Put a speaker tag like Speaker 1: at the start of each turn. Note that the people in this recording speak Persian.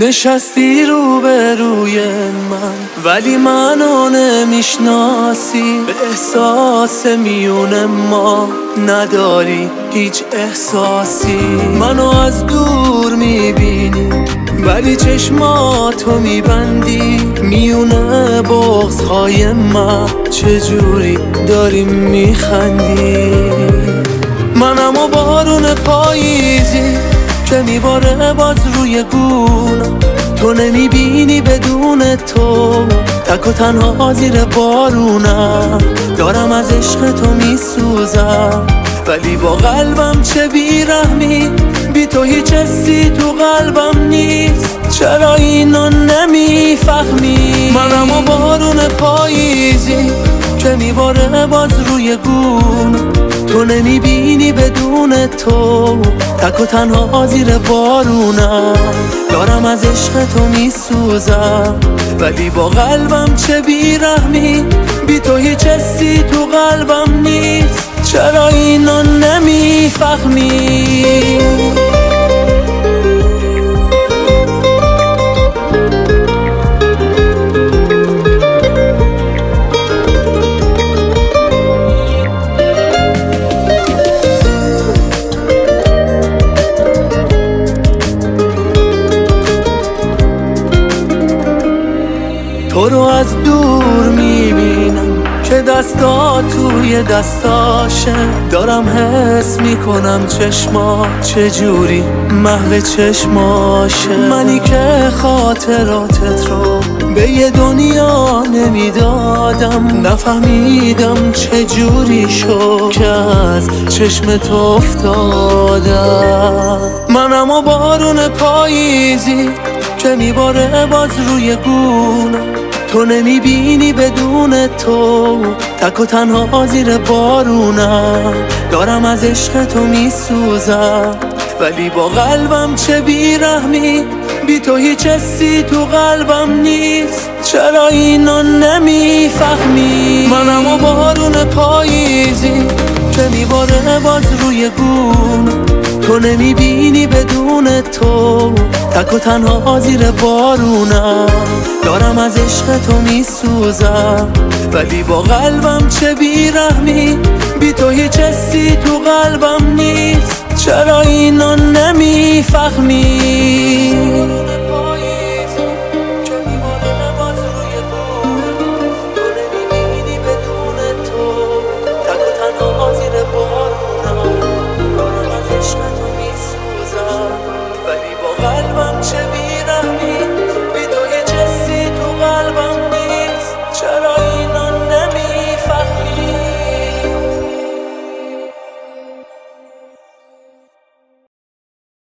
Speaker 1: نشستی روبروی من ولی منو نمیشناسی، به احساس میون ما نداری هیچ احساسی. منو از دور میبینی ولی چشماتو میبندی، میونه بغض‌های من چجوری داری میخندی. منم و بارون پاییزی که میباره باز روی گونم، تو نمیبینی بدون تو تک و تنها زیر بارونم. دارم از عشق تو میسوزم ولی با قلبم چه بیرحمی، بی تو هیچ حسی تو قلبم نیست، چرا اینو نمیفهمی. منم و بارون پاییزی که میباره باز روی گونم، تو نمیبینی بدون تو تک و تنها زیر بارونم. دارم از عشق تو میسوزم ولی با قلبم چه بیرحمی، بی تو هیچ حسی تو قلبم نیست، چرا اینو نمیفهمی. تو رو از دور میبینم که دستا توی دستاشه، دارم حس میکنم چشما چجوری محو چشماشه. منی که خاطراتت رو به یه دنیا نمیدادم، نفهمیدم چجوری شد که از چشمت افتادم. منم و بارون پاییزی که میباره باز روی گونم، تو نمیبینی بدون تو تک و تنها زیر بارونم. دارم از عشق تو میسوزم ولی با قلبم چه بیرحمی، بی تو هیچ حسی تو قلبم نیست، چرا اینو نمیفهمی. منم و بارون پاییزی که میباره باز روی گونم، تو نمیبینی بدون تو تک و تنها زیر بارونم. دارم از عشق تو میسوزم ولی با قلبم چه بیرحمی، بی تو هیچ حسی تو قلبم نیست، چرا اینو نمیفهمی.